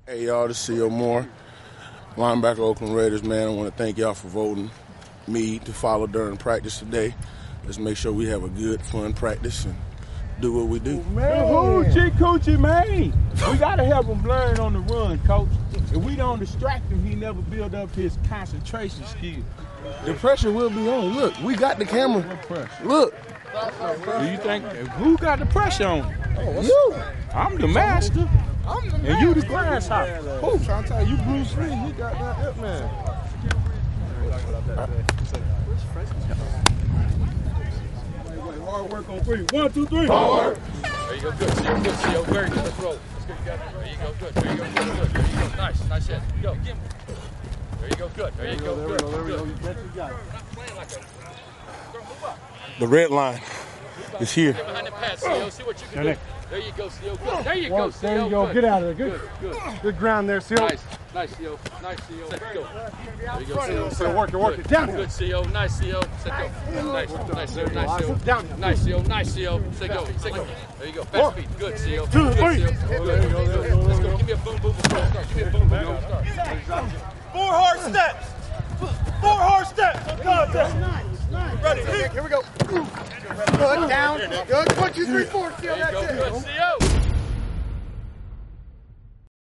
Hey, y'all, this is C.O. Moore, linebacker, Oakland Raiders, man. I want to thank y'all for voting me to follow during practice today. Let's make sure we have a good, fun practice and do what we do. Hoochie coochie, man. We got to help him learn on the run, coach. If we don't distract him, he never build up his concentration skill. The pressure will be on. Look, we got the camera. What pressure? Look. Do you think, who got the pressure on? You. I'm the master. And you the grasshopper. Who? Trying to tell you, Bruce Lee, he got that hip, man. Hard work on 3. 1, 2, 3. Hard work. There you go. Good. CO. Very good. Let's roll. Let's get together. There you go. Good. There you go. Good. There you go. Nice hit. Go. There you go. Good. There you go. Good. There we go. The red line is here. Get behind the pass, CO. See what you can do. There you go, CO. Good. There you go, CO. There you go. Good. Get out of there. Good. Good ground there, CO. Nice, CO. Let's go. There you go, CO. So work it. Down. Good, CO. Nice, CO. Set go. Nice, CO. Down. Nice, CO. Set go. There you go. Fast feet. Good, CO. 2, 3. Good. Let's go. Give me a boom before we start. Give me a boom before we start. 4 hard steps. 4 hard steps. Nice. Ready. Here we go. Good, down. Good. 1, 2, 3, 4. There you go. Good, CO.